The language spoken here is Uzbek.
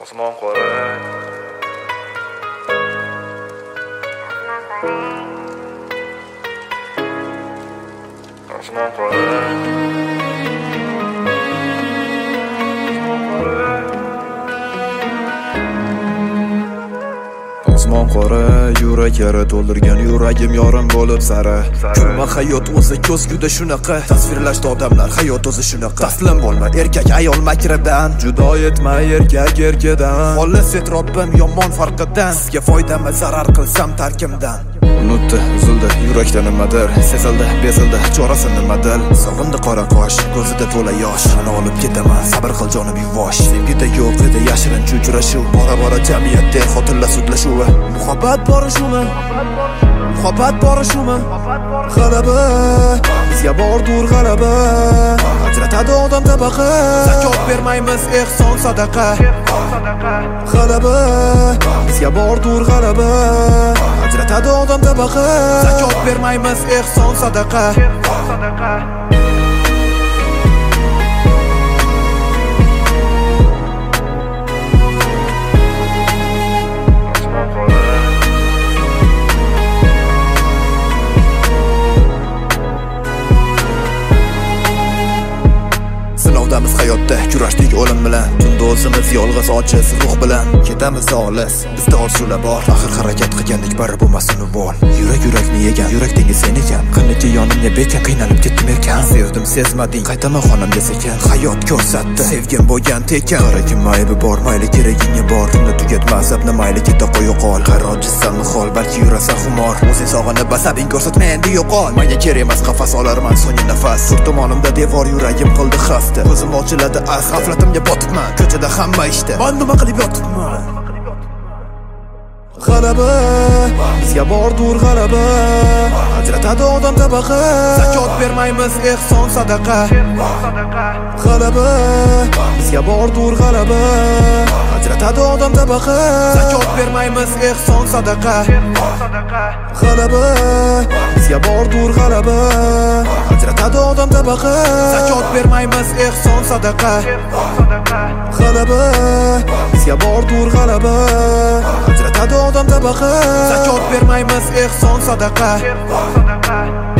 Osmon qora Osmon qora Osmon qora yurak yara to'ldirgan yuragim yorim bo'lib sara. Ko'rma hayot o'zi ko'zguda shunaqa, tasvirlashda odamlar hayot o'zi shunaqa. Taslim bo'lma erkak ayol makridan, judo etma erkak erkadan. Xolis et Robbim yomon farqidan, sizga foydami zarar qilsam tarkimdan. Unutdi, uzildi, yurakda nimadir sezildi, bezildi, chorasi nimadir. Sog'indi qora qosh, ko'zida to'la yosh. Qani olib ketaman, sabr qil jonim yuvosh. Sevgida yo'q edi yashirin uchrashuv, bora-bora jamiyatda xotinlar sudlashuvi. Muhabbat bori shumi? Muhabbat bori shumi? G'alaba, bizga bordur g'alaba. Ajratadi odam tabaqa, zakot bermaymiz, ehson sadaqa. G'alaba, bizga bordur g'alaba. Ajratadi odam tabaqa, zakot bermaymiz, ehson sadaqa. Sinovdamiz hayotda, kurashdik o'lim bilan. Tunda o'zimiz yolg'iz ojiz ruh bilan ketamiz olis. Bizda orzular bor, axir harakat qilgandik bari bo'lmasin uvol. Yurak-yurakni yegan, yurak dengiz sen ekan. Qancha yonimga bekan, qiynalib ketdim erkan. Sevdim sezmading, qaytaman xonamga sekin. Hayot ko'rsatdi, sevgim bo'lgan tekan. Qarakim mayli bor, mayli keragingga bor. Tunda tugatma azabni, mayli keta qo'y yo'qol. Qarojizsan hol, balki yurasan xumor. O'zing sog'inib asabing ko'rsatma endi yo'qol. Menga kerak emas qafas olarman so'nggi nafas. Sur tomonimda devor, yuragim qildi xasta. Ko'zim ochiladi az, g'aflatimga botibman. Ko'chada hamma ishda, men nima qilib yotibman? G'alaba, bizga bordur g'alaba. Ajratadi odam tabaqa, zakot bermaymiz, ehson sadaqa. G'alaba, bizga bordur g'alaba. Ajratadi odam tabaqa, zakot bermaymiz, ehson sadaqa. G'alaba, bizga bordur g'alaba. Ajratadi odam tabaqa, zakot bermaymiz, ehson sadaqa. G'alaba, bizga bordur g'alaba. Ajratadi odam tabaqa, zakot bermaymiz, ehson sadaqa.